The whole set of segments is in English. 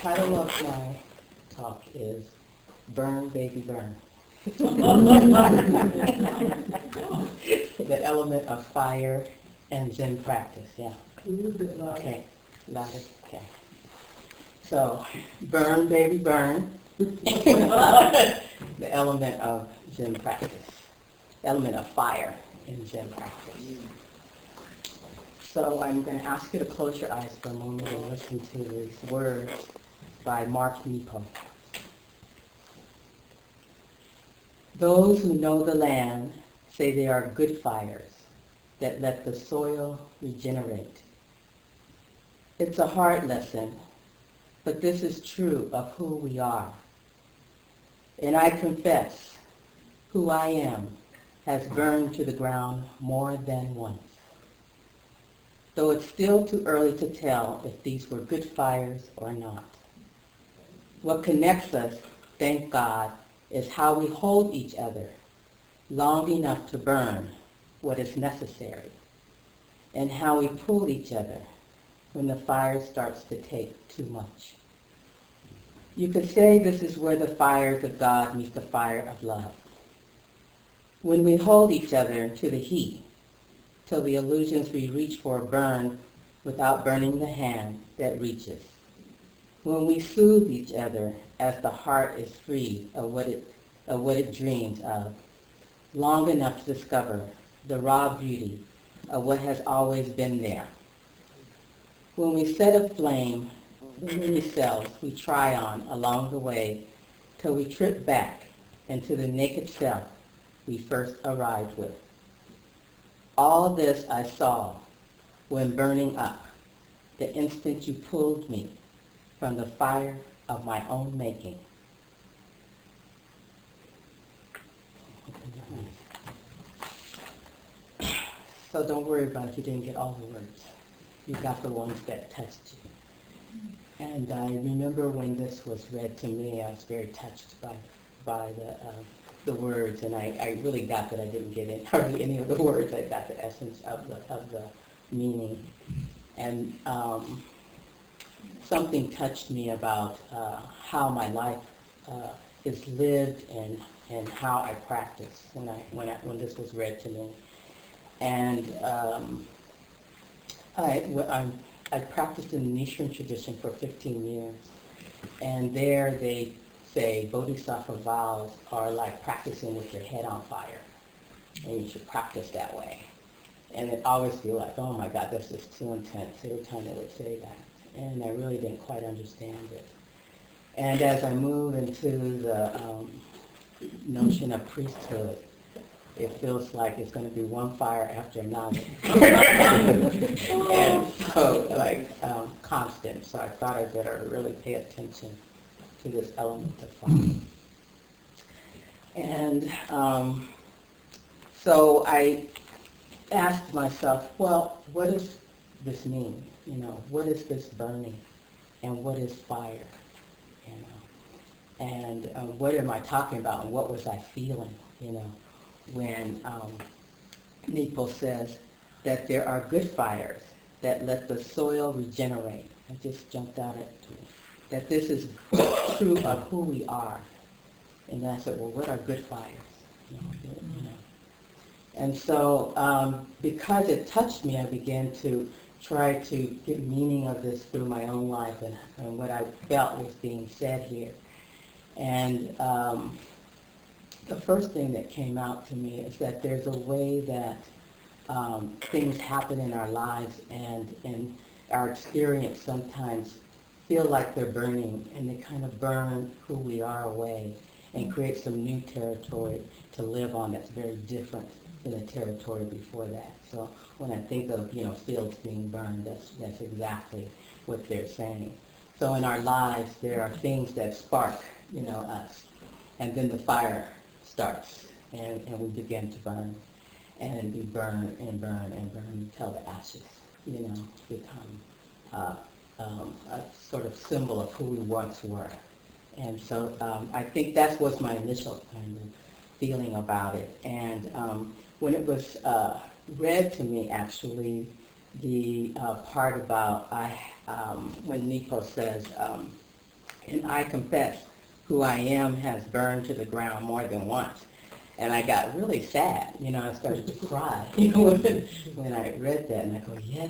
title of my talk is Burn, Baby, Burn. The element of fire and Zen practice, yeah. Okay, louder, okay. So, burn, baby, burn. The element of Zen practice. The element of fire in Zen practice. So I'm going to ask you to close your eyes for a moment and listen to these words by Mark Nepo. Those who know the land say they are good fires that let the soil regenerate. It's a hard lesson, but this is true of who we are. And I confess, who I am has burned to the ground more than once. Though it's still too early to tell if these were good fires or not. What connects us, thank God, is how we hold each other long enough to burn what is necessary, and how we pull each other when the fire starts to take too much. You could say this is where the fires of God meet the fire of love. When we hold each other to the heat, till the illusions we reach for burn without burning the hand that reaches. When we soothe each other as the heart is free of what it dreams of, long enough to discover the raw beauty of what has always been there. When we set aflame the many cells we try on along the way till we trip back into the naked self we first arrived with. All this I saw when burning up, the instant you pulled me from the fire of my own making. So don't worry about if you didn't get all the words. You got the ones that touched you. And I remember when this was read to me, I was very touched by the words, and I really got that I didn't get hardly any of the words. I got the essence of the meaning. And something touched me about how my life is lived and how I practice when this was read to me. And I practiced in the Nichiren tradition for 15 years, and there they say Bodhisattva vows are like practicing with your head on fire, and you should practice that way. And it always feel like, oh my God, this is too intense every time they would say that, and I really didn't quite understand it. And as I move into the notion of priesthood, it feels like it's going to be one fire after another. And so, constant. So I thought I better really pay attention to this element of fire. And so I asked myself, well, what does this mean? You know, what is this burning? And what is fire? You know, and what am I talking about? And what was I feeling? You know, when Nepo says that there are good fires that let the soil regenerate. It just jumped out at me. That this is true of who we are. And I said, well, what are good fires? You know. And so because it touched me, I began to try to get meaning of this through my own life and what I felt was being said here. And the first thing that came out to me is that there's a way that things happen in our lives and in our experience sometimes feel like they're burning, and they kind of burn who we are away and create some new territory to live on that's very different than the territory before that. So when I think of, fields being burned, that's exactly what they're saying. So in our lives, there are things that spark, us, and then the fire starts, and we begin to burn, and we burn and burn and burn until the ashes, become a sort of symbol of who we once were. And so I think that was my initial kind of feeling about it. And when it was read to me, actually, the part about when Nepo says, And I confess, who I am has burned to the ground more than once. And I got really sad, I started to cry, when I read that, and I go, yes,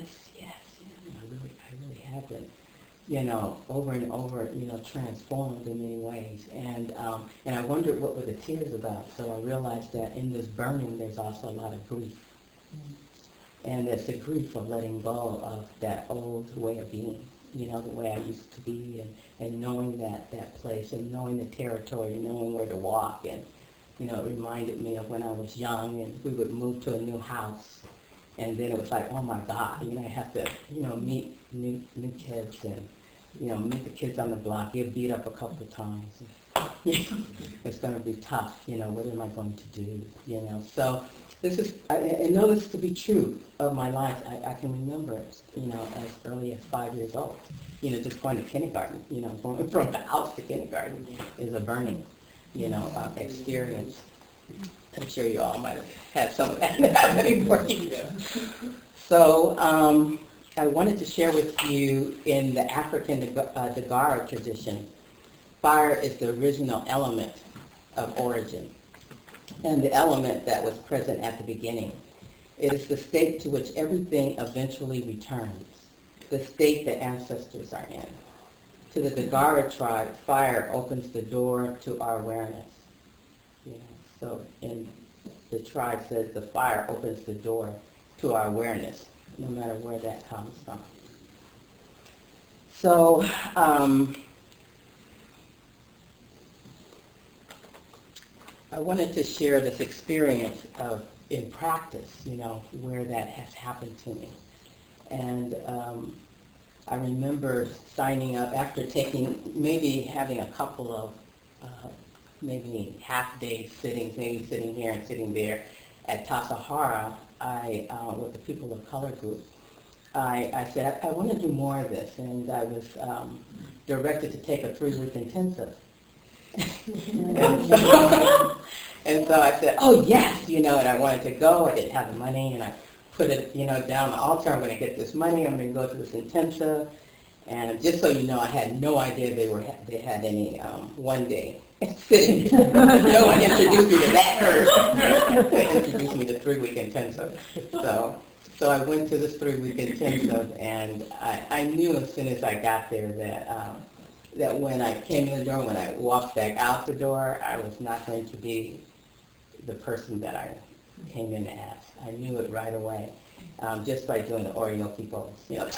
I really have been, over and over, transformed in many ways. And I wondered what were the tears about. So I realized that in this burning, there's also a lot of grief. And it's the grief of letting go of that old way of being, the way I used to be, and knowing that place, and knowing the territory, knowing where to walk. And, it reminded me of when I was young, and we would move to a new house. And then it was like, oh my God, I have to, meet new kids, and, meet the kids on the block, get beat up a couple of times. It's going to be tough, what am I going to do, So this is, I know this to be true of my life. I can remember it, as early as 5 years old. Just going to kindergarten, going from the house to kindergarten is a burning, experience. I'm sure you all might have had some of that happening for you. So I wanted to share with you in the African Dagara tradition, fire is the original element of origin, and the element that was present at the beginning. It is the state to which everything eventually returns, the state the ancestors are in. To the Dagara tribe, fire opens the door to our awareness. So in the tribe says the fire opens the door to our awareness, no matter where that comes from. So I wanted to share this experience in practice, where that has happened to me. And I remember signing up after having a couple of maybe half days maybe sitting here and sitting there at Tassajara, with the People of Color group. I said, I want to do more of this, and I was directed to take a 3-week intensive. and so I said, oh yes, and I wanted to go. I didn't have the money, and I put it, down the altar. I'm going to get this money. I'm going to go to this intensive. And just so you know, I had no idea they had any one day sitting. No one introduced me to that first. They introduced me to 3-week intensive. So I went to this 3-week intensive, and I knew as soon as I got there that when I came in the door, when I walked back out the door, I was not going to be the person that I came in as. I knew it right away, just by doing the Oreo bowls.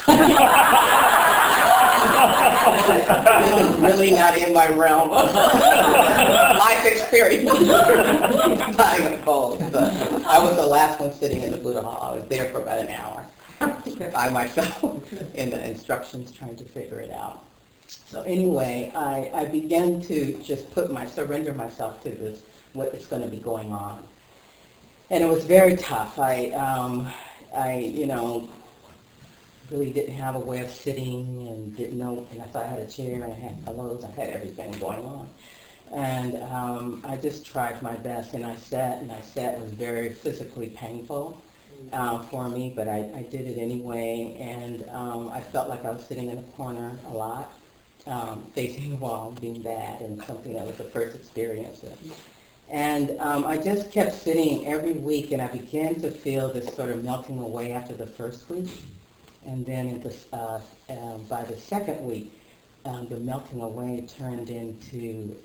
This is really not in my realm of life experience. Buying bowls. I was the last one sitting in the Buddha Hall. I was there for about an hour by myself in the instructions, trying to figure it out. So anyway, I began to just surrender myself to this, what is going to be going on. And it was very tough. I really didn't have a way of sitting, and didn't know, and I thought I had a chair, and I had pillows, I had everything going on. And I just tried my best, and I sat. It was very physically painful for me, but I did it anyway, and I felt like I was sitting in a corner a lot, facing the wall, being bad, and something that was the first experience. And I just kept sitting every week, and I began to feel this sort of melting away after the first week. And then by the second week, the melting away turned into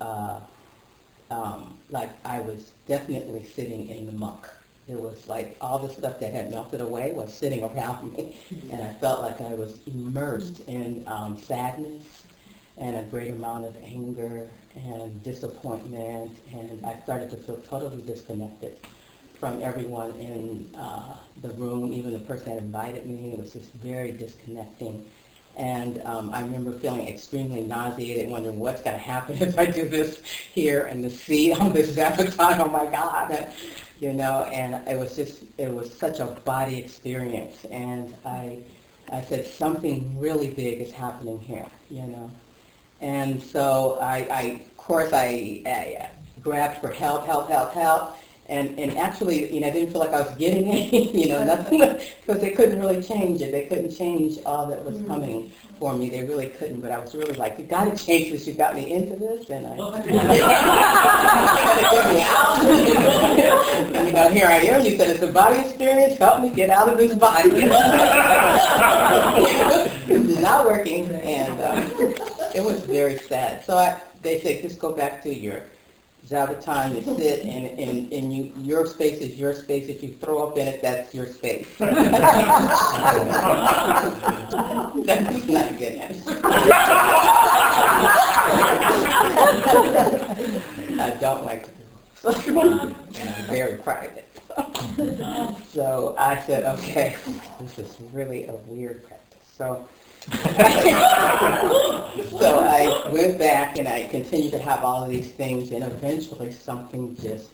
like I was definitely sitting in the muck. It was like all the stuff that had melted away was sitting around me, and I felt like I was immersed in sadness and a great amount of anger and disappointment, and I started to feel totally disconnected from everyone in the room, even the person that invited me. It was just very disconnecting. And I remember feeling extremely nauseated, wondering what's going to happen if I do this here in the seat on this Zapatone. Oh my God, and it was such a body experience. And I said, something really big is happening here, And so I grabbed for help, And actually, I didn't feel like I was getting any, nothing, because they couldn't really change it. They couldn't change all that was coming for me. They really couldn't. But I was really like, you got to change this. You got me into this, and I get me out. Here I am. You said it's a body experience. Help me get out of this body. It's not working, and it was very sad. So they said, just go back to your Zabuton, you sit, and your space is your space. If you throw up in it, that's your space. That's not a good answer. I don't like to do it. And I'm very private. So I said, okay, this is really a weird practice. So I went back and I continued to have all of these things, and eventually something the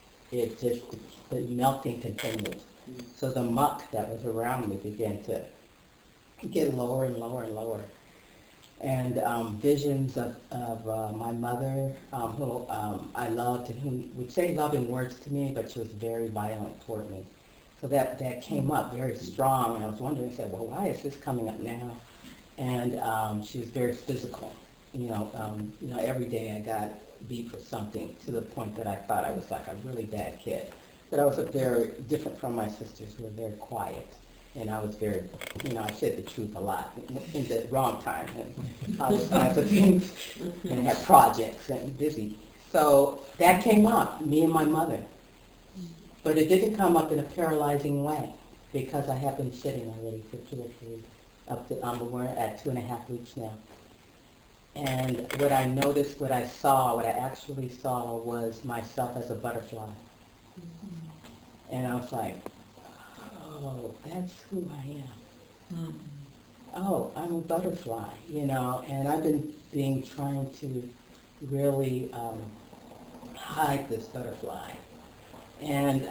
melting continued. So the muck that was around me began to get lower and lower and lower. And visions of my mother, who I loved and who would say loving words to me, but she was very violent toward me. So that came up very strong, and I was wondering, I said, well, why is this coming up now? And she was very physical. Every day I got beat for something, to the point that I thought I was like a really bad kid. But I was very different from my sisters, who were very quiet. And I was very, I said the truth a lot in the wrong time, and all those kinds of things, and had projects and busy. So that came up, me and my mother. But it didn't come up in a paralyzing way, because I have been sitting already for 2 or 3, we're at 2.5 weeks now. And what I noticed, what I actually saw was myself as a butterfly. And I was like, oh, that's who I am. Oh, I'm a butterfly, and I've been trying to really hide this butterfly. And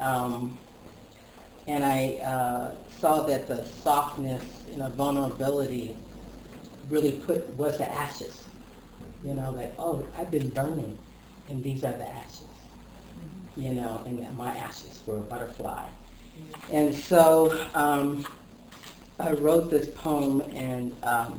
I saw that the softness and the vulnerability really was the ashes. Oh, I've been burning, and these are the ashes. And my ashes were a butterfly. And so I wrote this poem, and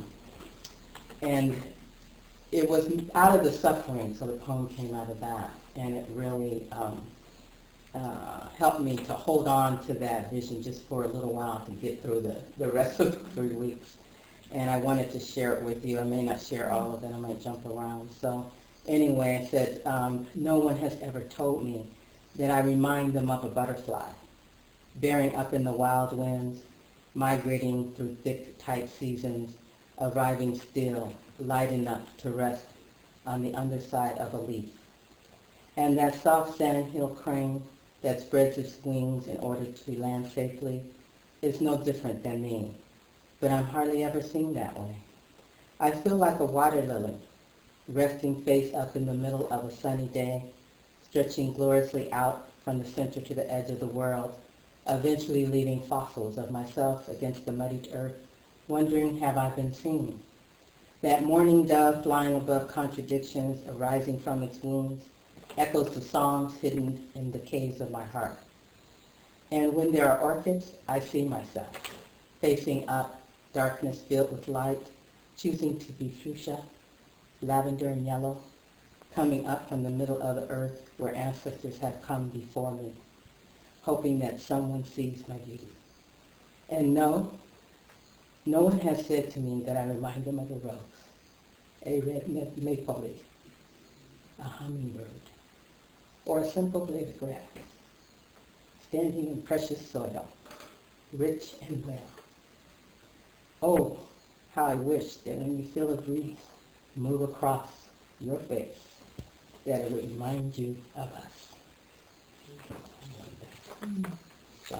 it was out of the suffering, so the poem came out of that, and it really helped me to hold on to that vision just for a little while to get through the rest of the 3 weeks. And I wanted to share it with you. I may not share all of it. I might jump around. So anyway, I said, no one has ever told me that I remind them of a butterfly, bearing up in the wild winds, migrating through thick, tight seasons, arriving still, light enough to rest on the underside of a leaf. And that soft sandhill crane that spreads its wings in order to land safely is no different than me, but I'm hardly ever seen that way. I feel like a water lily, resting face up in the middle of a sunny day, stretching gloriously out from the center to the edge of the world, eventually leaving fossils of myself against the muddied earth, wondering, have I been seen? That morning dove flying above contradictions, arising from its wounds, echoes the songs hidden in the caves of my heart. And when there are orchids, I see myself, facing up, darkness filled with light, choosing to be fuchsia, lavender and yellow, coming up from the middle of the earth where ancestors have come before me, hoping that someone sees my beauty. And no one has said to me that I remind them of a rose, a red maple leaf, a hummingbird, or a simple blade of grass, standing in precious soil, rich and well. Oh, how I wish that when you feel a breeze move across your face, that it would remind you of us. So.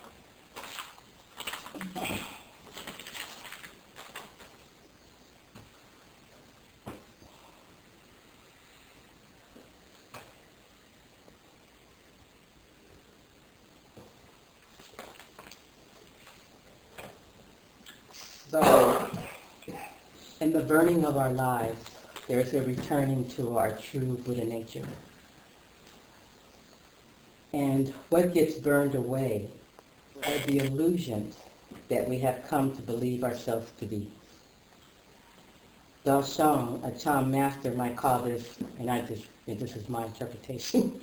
So, in the burning of our lives, there is a returning to our true Buddha nature. And what gets burned away are the illusions that we have come to believe ourselves to be. Daoshang, a Chan master, might call this, and this is my interpretation.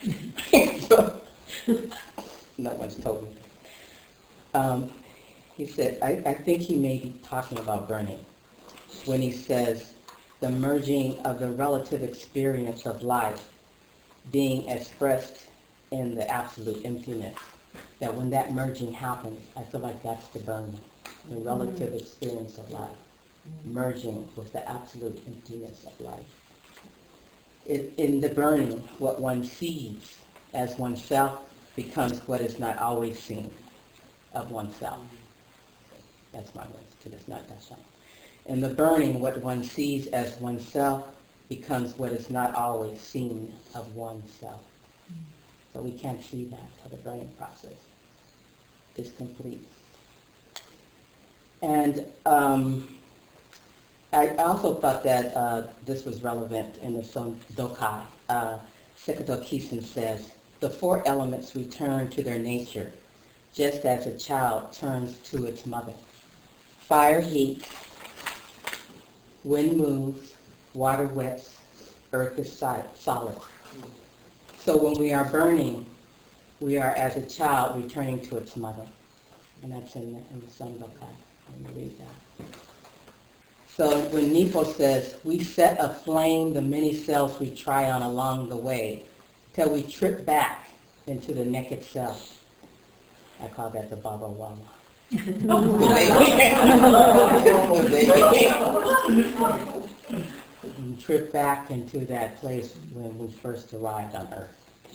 No one's told me. He said, I think he may be talking about burning when he says the merging of the relative experience of life being expressed in the absolute emptiness. That when that merging happens, I feel like that's the burning, the relative experience of life, merging with the absolute emptiness of life. In the burning, what one sees as oneself becomes what is not always seen of oneself. That's my words to this, not Daoshang. In the burning, what one sees as oneself becomes what is not always seen of oneself. So we can't see that till the burning process is complete. And I also thought that this was relevant in the Son Dokai. Sekado Kisen says, the four elements return to their nature, just as a child turns to its mother. Fire heats, wind moves, water wets, earth is solid. So when we are burning, we are as a child returning to its mother. And that's in the Son Dokai. Let me read that. So when Nipo says, we set aflame the many selves we try on along the way, till we trip back into the naked self. I call that the Baba Wama. We trip back into that place when we first arrived on Earth.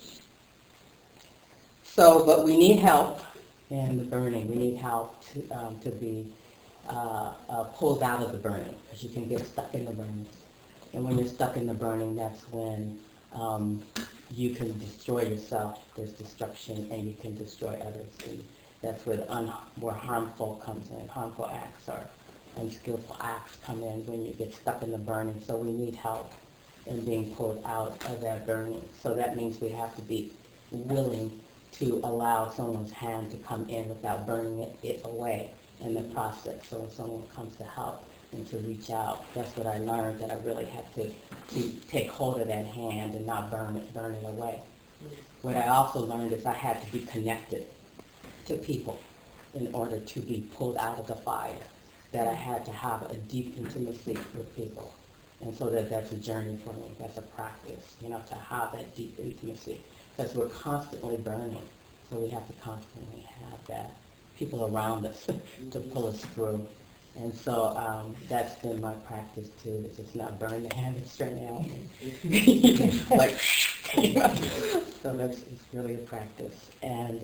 So, but we need help in the burning. We need help to be pulled out of the burning, because you can get stuck in the burning. And when you're stuck in the burning, that's when you can destroy yourself. There's destruction, and you can destroy others. And that's where more harmful comes in. Harmful acts or unskillful acts come in when you get stuck in the burning. So we need help in being pulled out of that burning. So that means we have to be willing to allow someone's hand to come in without burning it away in the process. So when someone comes to help and to reach out, that's what I learned, that I really had to take hold of that hand and not burn it away. What I also learned is I had to be connected to people in order to be pulled out of the fire, that I had to have a deep intimacy with people. And so that's a journey for me, that's a practice, to have that deep intimacy. Because we're constantly burning, so we have to constantly have that people around us to pull us through. And so that's been my practice too, to just not burn the hand that's straight out. Like, so it's really a practice. And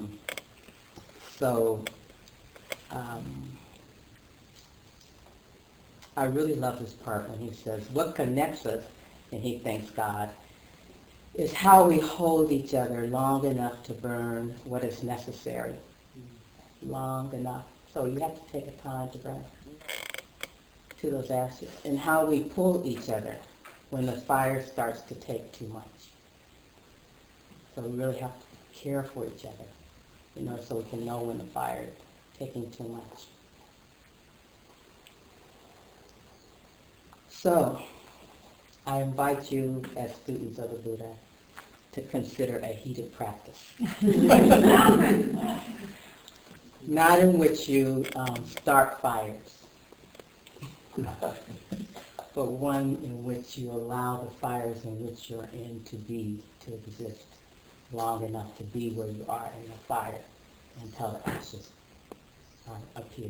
I really love this part when he says, what connects us, and he thanks God, is how we hold each other long enough to burn what is necessary. Long enough. So you have to take a time to burn to those ashes. And how we pull each other when the fire starts to take too much. So we really have to care for each other, so we can know when the fire is taking too much. So, I invite you as students of the Buddha to consider a heated practice. Not in which you start fires, but one in which you allow the fires in which you're in to exist long enough to be where you are in the fire until the ashes appear.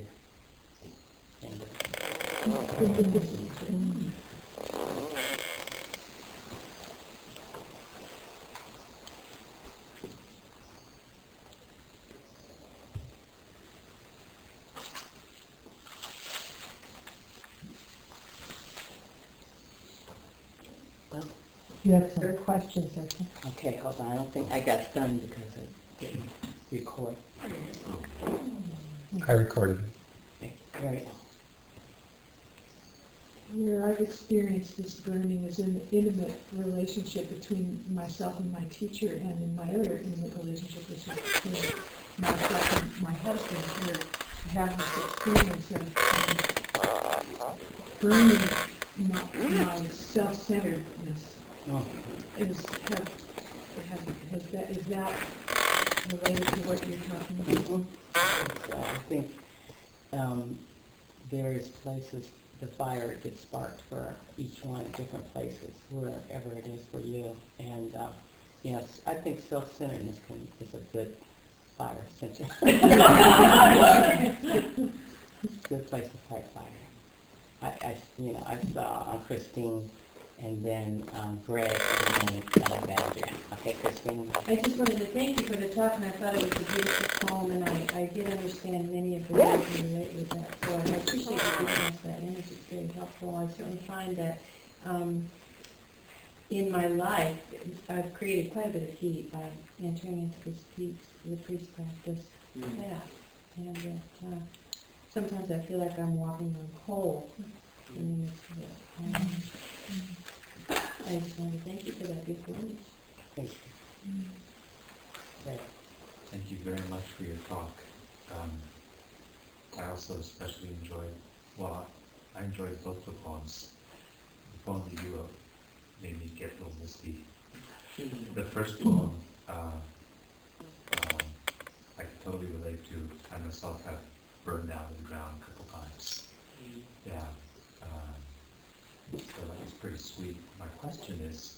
You have some questions, I think. Okay, hold on. I don't think I got stunned because I didn't record. I recorded it. Very Where I've experienced this burning is in the intimate relationship between myself and my teacher, and in my other intimate relationship, which is between myself and my husband, where I have this experience of burning my self-centeredness. Oh. Is that related to what you're talking about? So I think various places the fire gets sparked for each one at different places, wherever it is for you. And yes, I think self-centeredness is a good fire center. Good place to fight fire. I saw Christine and then Greg and then Alexandria. Okay, Christine. I just wanted to thank you for the talk, and I thought it was a beautiful poem, and I did understand many of the words and relate with that. So I appreciate you giving us that image. It's very helpful. I certainly find that in my life, I've created quite a bit of heat by entering into this the peace practice path. And that sometimes I feel like I'm walking on coal in the midst of it. I just want to thank you for that beautiful image. Thank you. Right. Thank you very much for your talk. I also especially I enjoyed both the poems. The poem that you wrote made me get a little misty. The first poem, I can totally relate to. I myself have burned down to the ground a couple times. Yeah. So that was pretty sweet. My question is,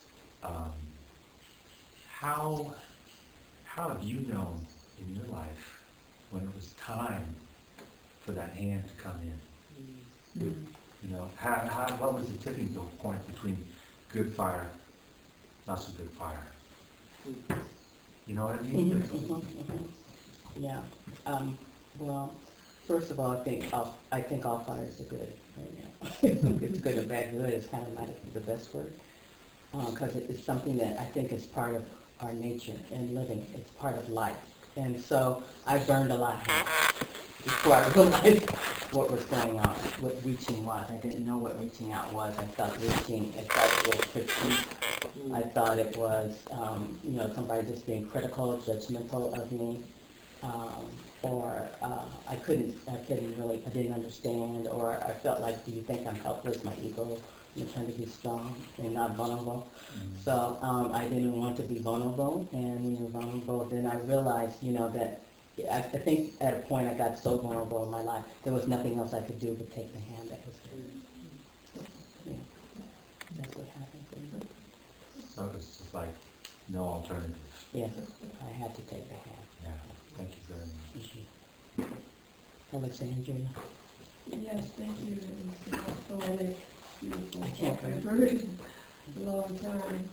how have you known in your life when it was time for that hand to come in? You know, what was the tipping point between good fire, not so good fire? You know what I mean? Yeah. Well, first of all, I think all fires are good right now. It's good or bad. Good is kind of not the best word, because it's something that I think is part of our nature and living. It's part of life. And so I burned a lot before I realized what was going on, what reaching was. I didn't know what reaching out was. I thought reaching, I thought it was critique. I thought it was, somebody just being critical, judgmental of me. Or I didn't understand, or I felt like, do you think I'm helpless? My ego, I'm trying to be strong and not vulnerable. So I didn't want to be vulnerable, and when you're vulnerable, then I realized, that I think at a point I got so vulnerable in my life, there was nothing else I could do but take the hand that was there. Yeah, that's what happened. So it's just like no alternative. Yes, I had to take the hand. Yeah, thank you very much. Alexandria. Yes, thank you. It was poetic, beautiful. I can't I've heard it a long time.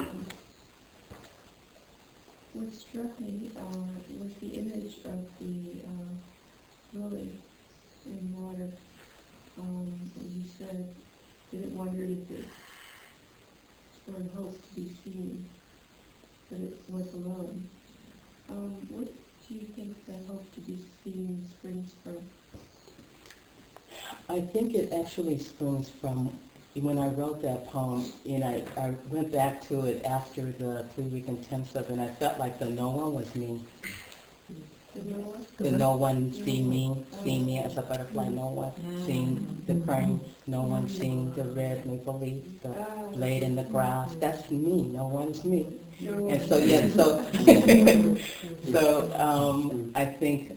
What struck me was the image of the lily in water. You said that it wondered if it sort of hoped to be seen, but it was alone. What do you think that hope to be seen springs from? I think it actually springs from when I wrote that poem, and I went back to it after the 3-week intensive, and I felt like the no one was me. The no one seeing me as a butterfly, no one seeing the crane, no one seeing the red maple leaf, the blade in the grass. That's me, no one's me. And so, I think,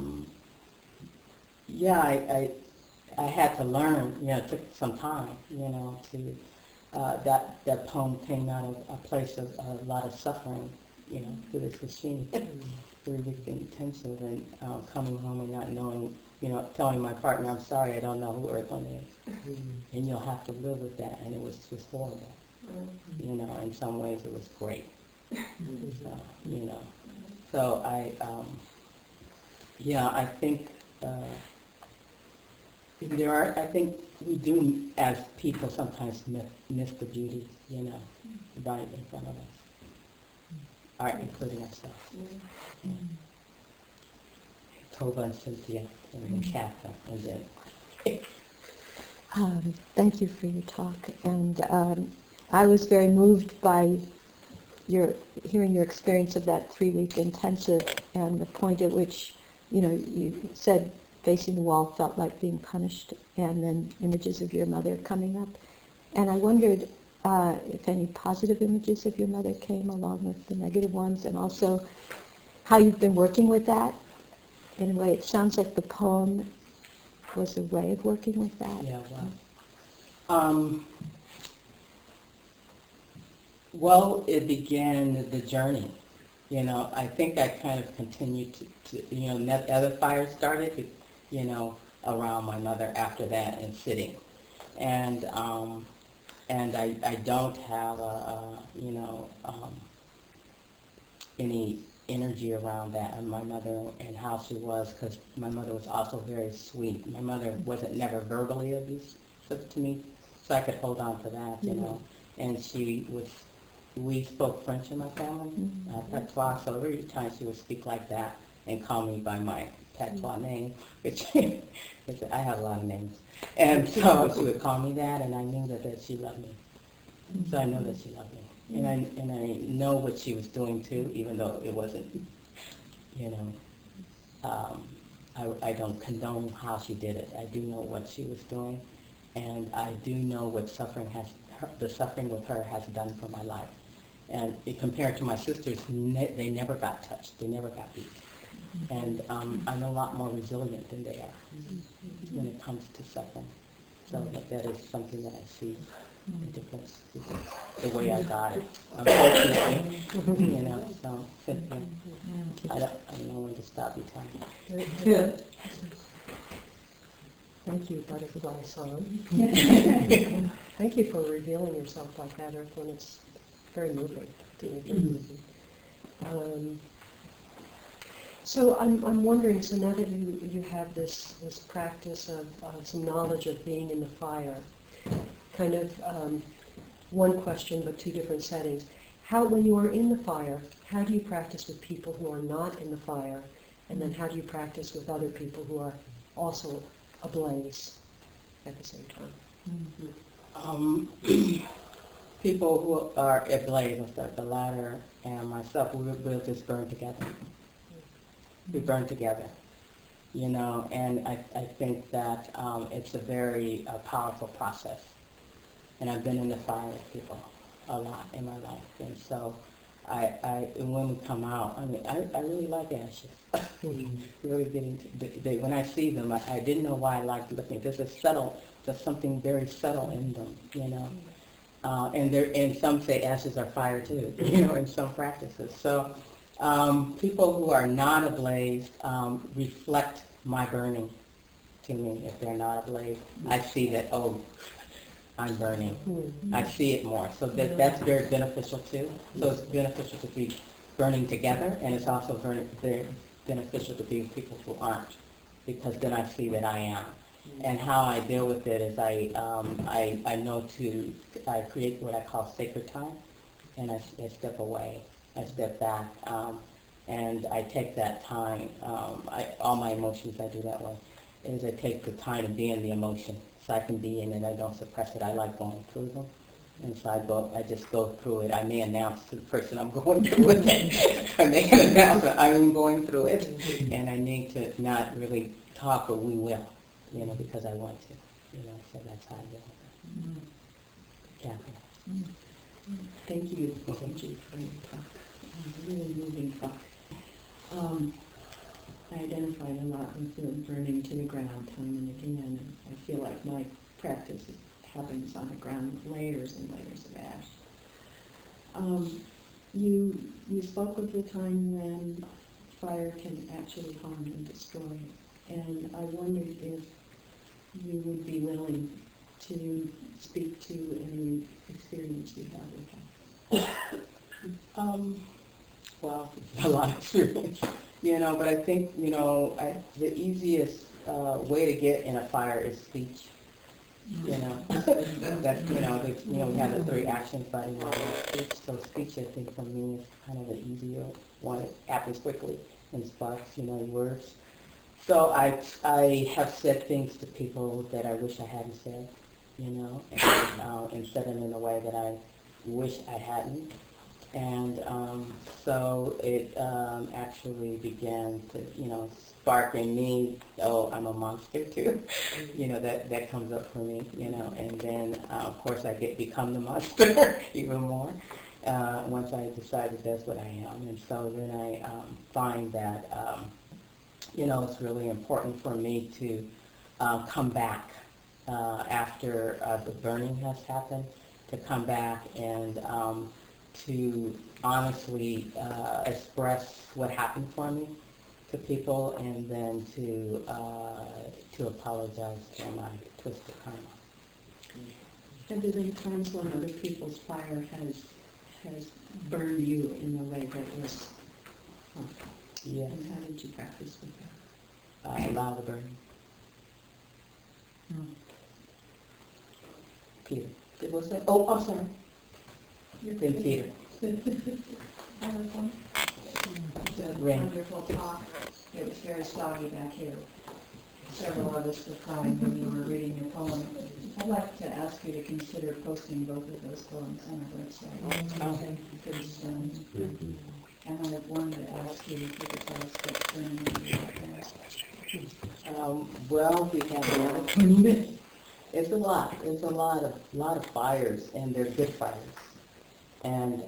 I had to learn, it took some time, to, that poem came out of a place of a lot of suffering, through this machine, 3-week intensive, and coming home and not knowing, telling my partner, I'm sorry, I don't know who Earthlyn is. And you'll have to live with that, and it was just horrible. In some ways it was great. So I think I think we do, as people, sometimes miss the beauty, right in front of us, including ourselves. Tova and Cynthia, and then Katha, and then Thank you for your talk, and I was very moved by hearing your experience of that 3-week intensive, and the point at which, you said facing the wall felt like being punished, and then images of your mother coming up. And I wondered if any positive images of your mother came along with the negative ones, and also how you've been working with that. In a way, it sounds like the poem was a way of working with that. Yeah, well, it began the journey. I think I kind of continued to other fires started, around my mother after that and sitting. And I don't have any energy around that and my mother and how she was, because my mother was also very sweet. My mother wasn't never verbally abusive to me, so I could hold on to that, And we spoke French in my family, patois, so every time she would speak like that and call me by my patois name, which I have a lot of names, and so she would call me that, and I knew that she loved me. So I know that she loved me. And I know what she was doing too, even though it wasn't, I don't condone how she did it. I do know what she was doing, and I do know what the suffering with her has done for my life. And compared to my sisters, they never got touched, they never got beat. And I'm a lot more resilient than they are when it comes to suffering. So that is something that I see. The difference, the way I got it, unfortunately, so I don't know when to stop you telling. Thank you, Butterfly Song. Thank you for revealing yourself like that, Earthlyn. It's very moving. So I'm wondering, so now that you have this practice of some knowledge of being in the fire, kind of one question but two different settings. When you are in the fire, how do you practice with people who are not in the fire? And then how do you practice with other people who are also ablaze at the same time? People who are ablaze, the latter and myself, we'll just burn together. We burn together. And I think that it's a very powerful process. And I've been in the fire with people a lot in my life. And so when we come out, I really like ashes. Really when I see them, I didn't know why I liked looking. There's something very subtle in them, and some say ashes are fire too, in some practices. So people who are not ablaze reflect my burning to me. If they're not ablaze, I see that, I'm burning. I see it more. So that's very beneficial too. So it's beneficial to be burning together, and it's also very beneficial to be with people who aren't, because then I see that I am. And how I deal with it is I create what I call sacred time, and I step away, I step back, and I take that time. All my emotions, I do that way, is I take the time to be in the emotion. So I can be in it, I don't suppress it. I like going through them. And so I just go through it. I may announce to the person I'm going through it. I make an announcement, I'm going through it. And I need to not really talk, but we will, because I want to. So that's how I do it. Kathy. Thank you for your talk. Really moving talk. I identified a lot with the burning to the ground time and again, and I feel like my practice happens on the ground, layers and layers of ash. You spoke of the time when fire can actually harm and destroy, and I wondered if you would be willing to speak to any experience you have with that. Well, a lot of experience. But I think, the easiest way to get in a fire is speech. We have the 3 actions, body, mind, and speech. So speech, I think, for me is kind of the easier one. It happens quickly and sparks, words. So I have said things to people that I wish I hadn't said, and said them in a way that I wish I hadn't. And so it actually began to, spark in me, oh, I'm a monster too. That comes up for me, and then of course I become the monster even more once I decide that that's what I am. And so then I find that, it's really important for me to come back after the burning has happened, to come back and to honestly express what happened for me to people, and then to apologize for my twisted karma. Have there been times when other people's fire has burned you in a way that was harmful? Yes. And how did you practice with that? Allow the burning. Peter. What's that? Oh, I'm sorry. Then Peter. I have one. It's a Ring. wonderful talk. It was very soggy back here. Several of us were crying when you were reading your poem. I'd like to ask you to consider posting both of those poems on our website. Because, and I wanted to ask you if you could tell us what's burning in your heart. Well, we have another tournament. It's a lot. It's a lot of fires, and they're good fires. And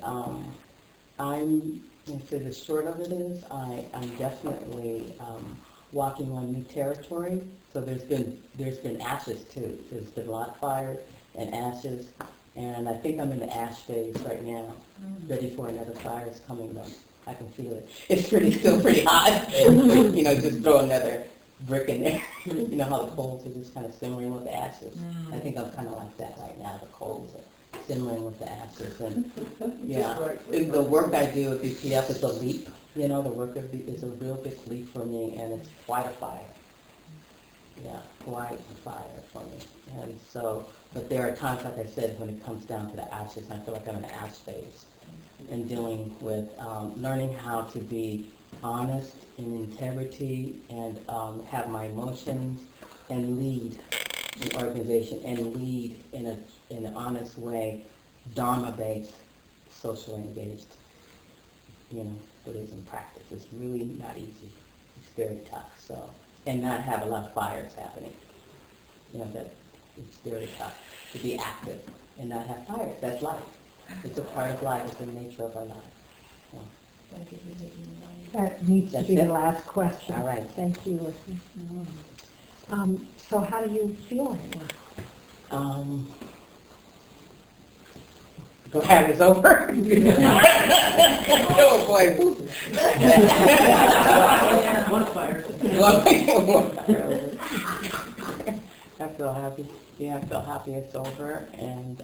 so the short of it is, I'm definitely walking on new territory. So there's been ashes too. There's been a lot of fire and ashes, and I think I'm in the ash phase right now, ready for another fire is coming though. I can feel it. It's still pretty hot. Just throw another brick in there. You know how the coals are just kind of simmering with the ashes. I think I'm kind of like that right now. The coals are simmering with the ashes, and yeah, the work I do at BPF is a leap. The work is a real big leap for me, and it's quite a fire. Yeah, quite a fire for me. And so, but there are times, like I said, when it comes down to the ashes, I feel like I'm in the ash phase, and dealing with learning how to be honest in integrity, and have my emotions, and lead the organization, and lead in an honest way, Dharma-based, socially engaged, Buddhism practice. It's really not easy. It's very tough. So, and not have a lot of fires happening. That it's very tough to be active and not have fires. That's life. It's a part of life. It's the nature of our life. Yeah. Thank you for taking the time. That needs to That's be it. the last question. All right. Thank you, Lissy. So how do you feel right now? Glad it's over. Oh boy. One fire. I feel happy. Yeah, I feel happy it's over, and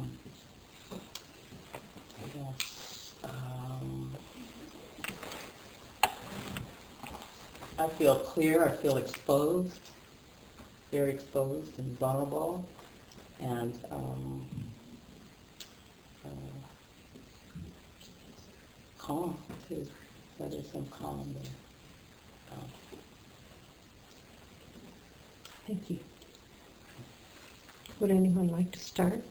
I feel clear. I feel exposed, very exposed and vulnerable, and calm too. So there's some calm there. Thank you. Would anyone like to start?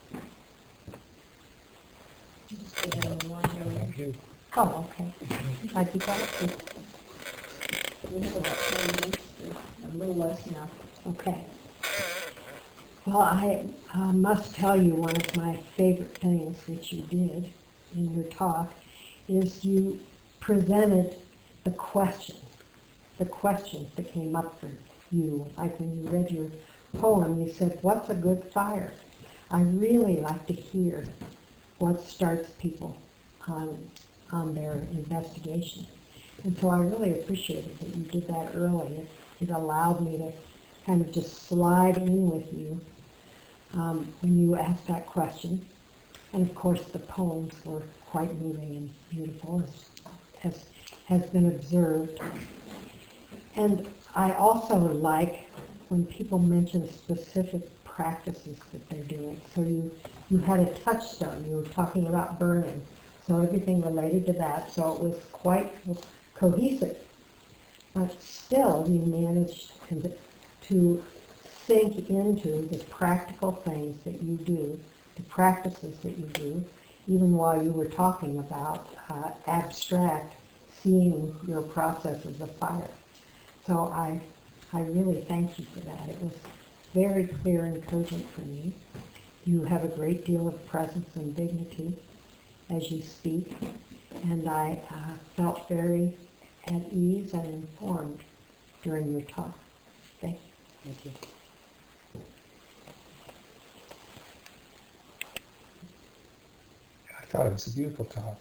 Oh, okay. I'd be glad to. We have about 10 minutes, a little less now. Okay. Well, I must tell you one of my favorite things that you did in your talk is you presented the questions that came up for you. Like when you read your poem, you said, "What's a good fire?" I really like to hear what starts people on their investigation. And so I really appreciated that you did that early. It allowed me to kind of just slide in with you when you asked that question. And of course the poems were quite moving and beautiful, as has been observed. And I also like when people mention specific practices that they're doing. So you had a touchstone. You were talking about burning. So everything related to that. So it was quite cohesive. but still you managed to sink into the practical things that you do, the practices that you do, even while you were talking about abstract, seeing your processes of fire. So I really thank you for that. It was very clear and cogent for me. You have a great deal of presence and dignity as you speak, and I felt very at ease and informed during your talk. Thank you. Thank you. I thought it was a beautiful talk.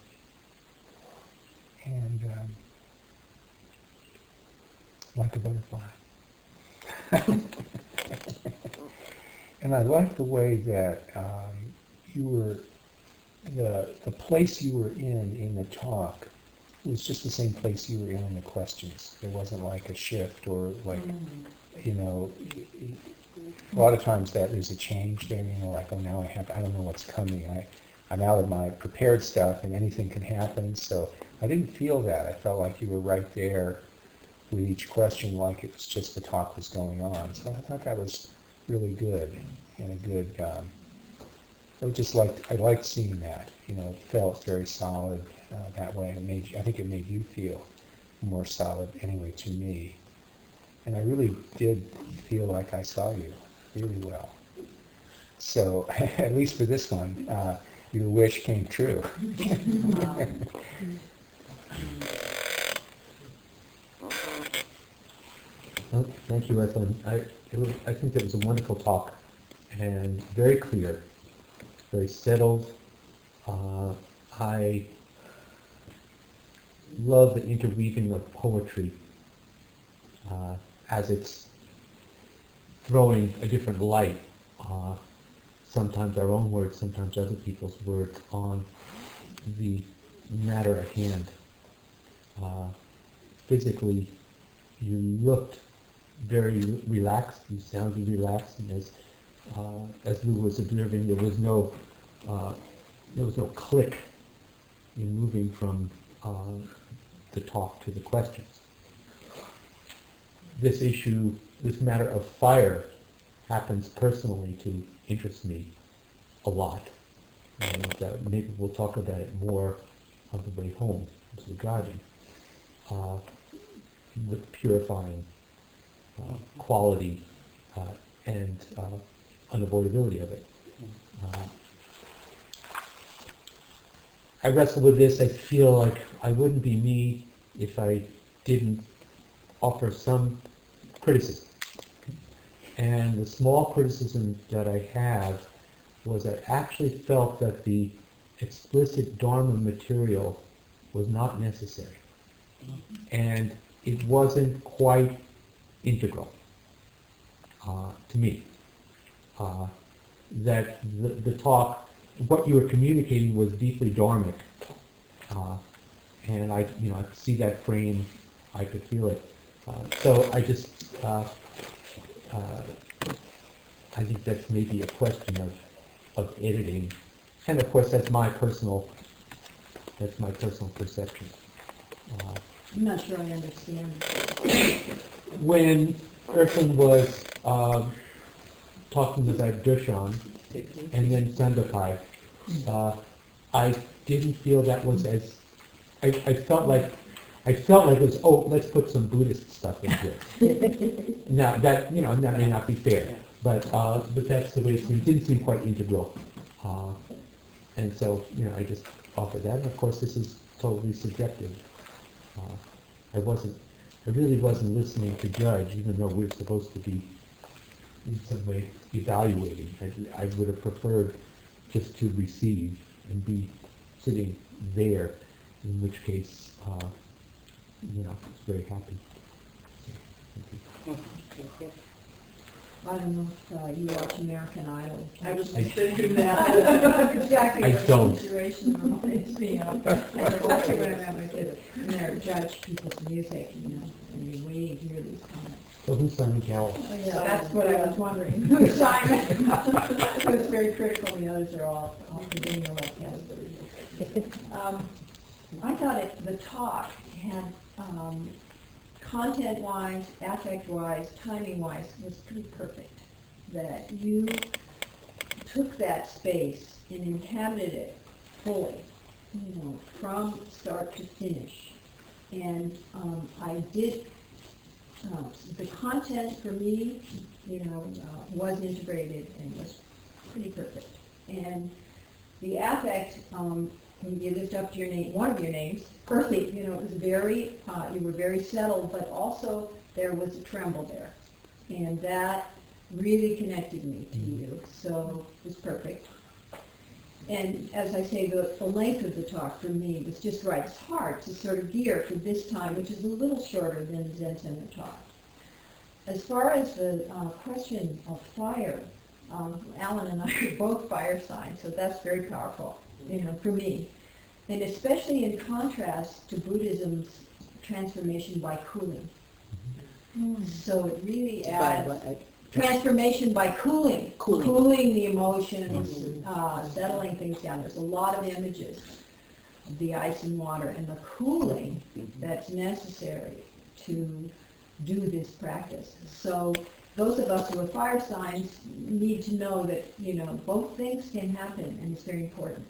And like a butterfly. And I like the way that you were, the place you were in the talk was just the same place you were in the questions. There wasn't like a shift or like, you know, a lot of times that there's a change there, you know, like, oh, now I don't know what's coming. I'm out of my prepared stuff and anything can happen. So I didn't feel that. I felt like you were right there with each question, like it was just the talk was going on. So I thought that was really good and a good, I liked seeing that, you know, it felt very solid that way. I think it made you feel more solid anyway to me. And I really did feel like I saw you really well. So at least for this one, your wish came true. Well, thank you, Evelyn. I think it was a wonderful talk and very clear, very settled. I love the interweaving of poetry as it's throwing a different light, sometimes our own words, sometimes other people's words, on the matter at hand. Physically, you looked very relaxed, you sounded relaxed, and as Lou was observing, there was no click in moving from the talk to the questions. This matter of fire happens personally to interest me a lot. And maybe we'll talk about it more on the way home as we're driving. The purifying quality and unavoidability of it. I wrestle with this. I feel like I wouldn't be me if I didn't offer some criticism. And the small criticism that I have was I actually felt that the explicit Dharma material was not necessary. And it wasn't quite integral to me. That the talk, what you were communicating was deeply dharmic. And I could see that frame, I could feel it. So I just, I think that's maybe a question of editing. And of course, that's my personal perception. I'm not sure I understand. When Erkin was talking about Dushan and then Sandapai, I didn't feel that was as, I felt like it was, oh, let's put some Buddhist stuff in here. Now that, that may not be fair, but that's the way it seemed. It didn't seem quite integral. And so, I just offered that. And of course, this is totally subjective. I really wasn't listening to judge, even though we're supposed to be in some way evaluating. I would have preferred just to receive and be sitting there, in which case, I was very happy. Thank you. I don't know if you watch American Idol. I was I- thinking that. Exactly. I what don't. the situation reminds me of. And watching when I'm with kids, and they're judge people's music, and you're waiting to hear these comments. So who's Simon Cowell? So that's what I was wondering. Who's Simon? It was very critical. The others are all beginning to like I thought the talk had content-wise, affect-wise, timing-wise, was pretty perfect. That you took that space and inhabited it fully, from start to finish. And I did, the content for me, was integrated and was pretty perfect. And the affect, when you lived up to your name, one of your names, perfect, it was very, you were very settled, but also there was a tremble there. And that really connected me to you, so it was perfect. And as I say, the length of the talk for me was just right. It's hard to sort of gear for this time, which is a little shorter than the Zen Center talk. As far as the question of fire, Alan and I are both fire signs, so that's very powerful, for me. And especially in contrast to Buddhism's transformation by cooling. So it really adds transformation by cooling the emotions, settling things down. There's a lot of images of the ice and water and the cooling that's necessary to do this practice. So those of us who are fire signs need to know that, both things can happen, and it's very important.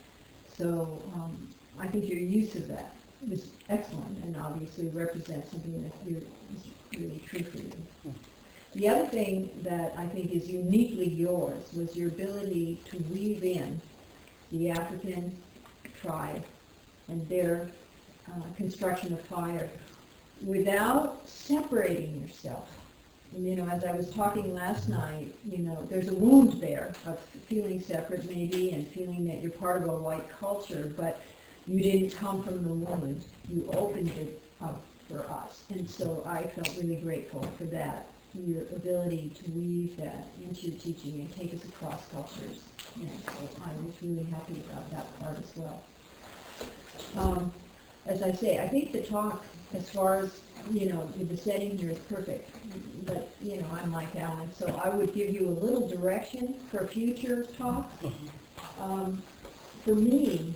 So I think your use of that was excellent, and obviously represents something that is really true for you. The other thing that I think is uniquely yours was your ability to weave in the African tribe and their construction of fire without separating yourself. And, as I was talking last night, there's a wound there of feeling separate maybe and feeling that you're part of a white culture, but you didn't come from the wound. You opened it up for us. And so I felt really grateful for that, your ability to weave that into your teaching and take us across cultures. And so I was really happy about that part as well. As I say, I think the talk, as far as, the setting here is perfect. But, I'm like Alan, so I would give you a little direction for future talks. For me,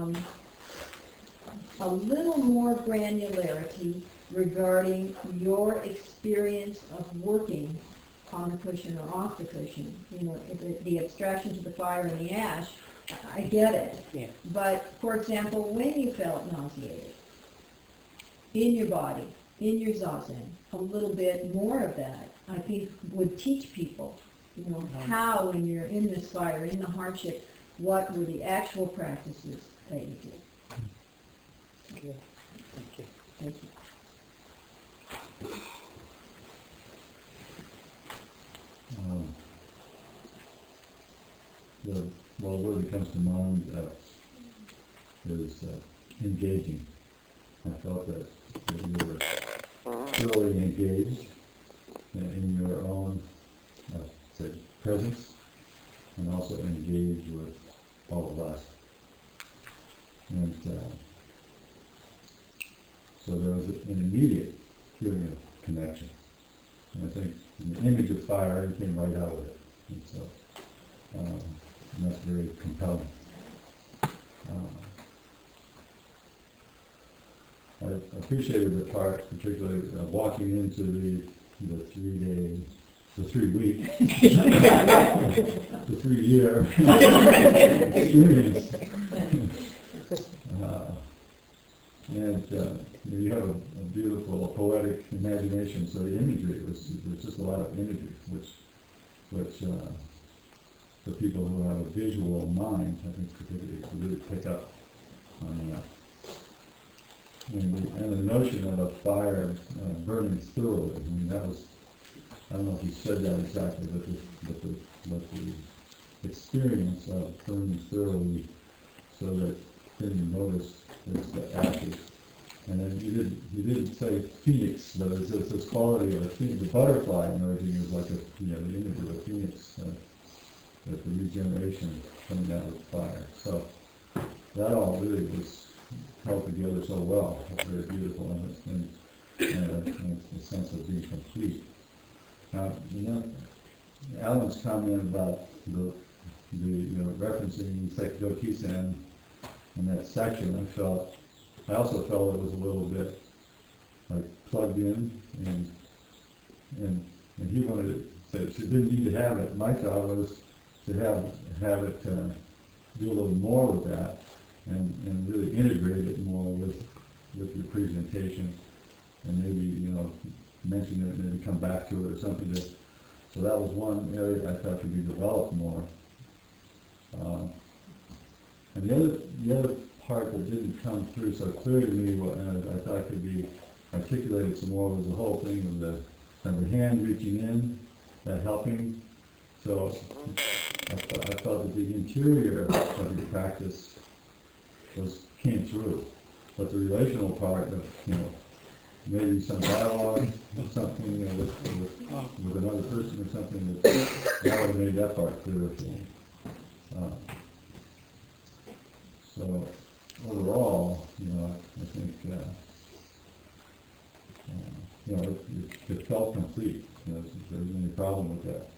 a little more granularity regarding your experience of working on the cushion or off the cushion. The abstraction to the fire and the ash, I get it. Yeah. But, for example, when you felt nauseated in your body, in your zazen, a little bit more of that, I think, would teach people, how when you're in this fire, in the hardship, what were the actual practices that you did. Thank you. Thank you. The word that comes to mind is engaging. I felt that you were thoroughly engaged in your own presence, and also engaged with all of us. And so there was an immediate feeling of connection. And I think the image of fire, you came right out of it. And so and that's very compelling. I appreciated the part, particularly walking into the 3 week, the 3 year experience. And you have a beautiful poetic imagination, so the imagery was just a lot of imagery, which the people who have a visual mind, I think, could really pick up on that. And the notion of a fire burning thoroughly, that was, I don't know if you said that exactly, but the experience of burning thoroughly so that then you notice there's the ashes. And then you didn't say phoenix, but it's this quality of a phoenix. The butterfly emerging is like the image of a phoenix, with the regeneration coming out of fire. So that all really was held together so well. It's very beautiful, and a sense of being complete. Now, Alan's comment about the referencing Sekido Kisen in that section, I also felt it was a little bit like plugged in, and he wanted to, so didn't need to have it. My thought was to have it, do a little more with that, and really integrate it more with your presentation, and maybe, mention it and maybe come back to it or something. So that was one area I thought could be developed more. And the other part that didn't come through so clearly to me, and I thought could be articulated some more, was the whole thing of the hand reaching in, that helping. So I felt that the interior of your practice came through, but the relational part of maybe some dialogue or something with another person or something that would have made that part clearer for me. So overall, I think it felt complete. There wasn't any problem with that,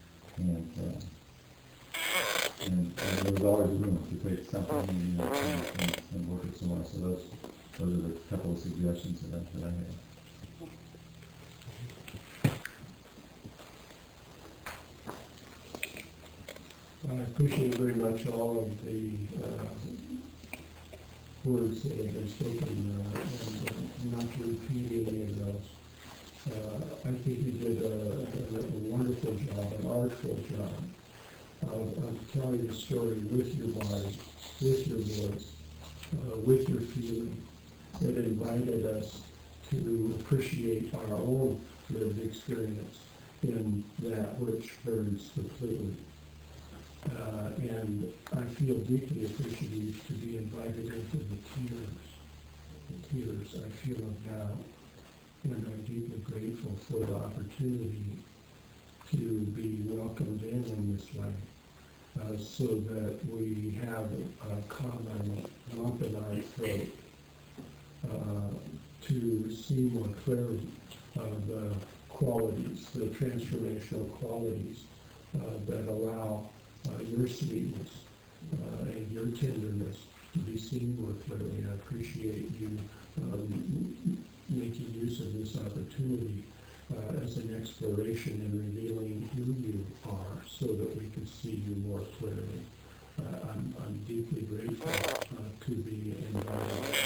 and there was always room to take something and work it somewhere. So those are the couple of suggestions that I had. I appreciate very much all of the words that have been spoken, and not to repeat any of those. I think you did a wonderful job, an artful job of telling the story with your body, with your voice, with your feeling. It invited us to appreciate our own lived experience in that which burns completely. And I feel deeply appreciative to be invited into the tears I feel of now, and I'm deeply grateful for the opportunity to be welcomed in this way, so that we have a common lump in our throat to see more clearly the qualities, the transformational qualities that allow your sweetness and your tenderness to be seen more clearly. I appreciate you making use of this opportunity as an exploration in revealing who you are so that we can see you more clearly. I'm deeply grateful to be invited.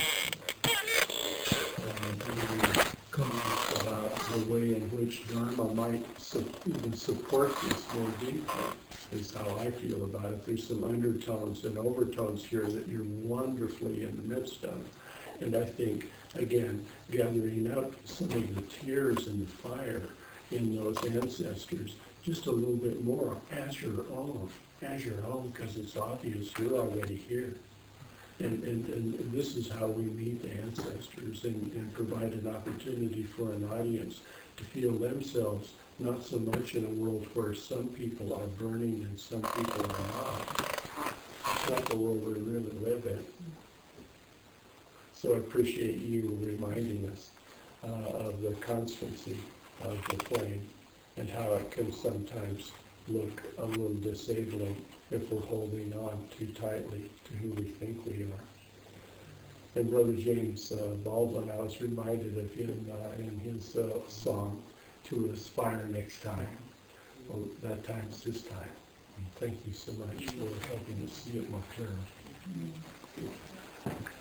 The comments about the way in which Dharma might even support this more deeply is how I feel about it. There's some undertones and overtones here that you're wonderfully in the midst of. And I think, again, gathering up some of the tears and the fire in those ancestors just a little bit more as your own, because it's obvious you're already here. And this is how we meet the ancestors and provide an opportunity for an audience to feel themselves not so much in a world where some people are burning and some people are not. It's not the world we really live in. So I appreciate you reminding us of the constancy of the flame and how it can sometimes look a little disabling if we're holding on too tightly to who we think we are. And Brother James Baldwin, I was reminded of him in his song, "To Aspire Next Time." Well, that time's this time. Thank you so much for helping us see it more clearly.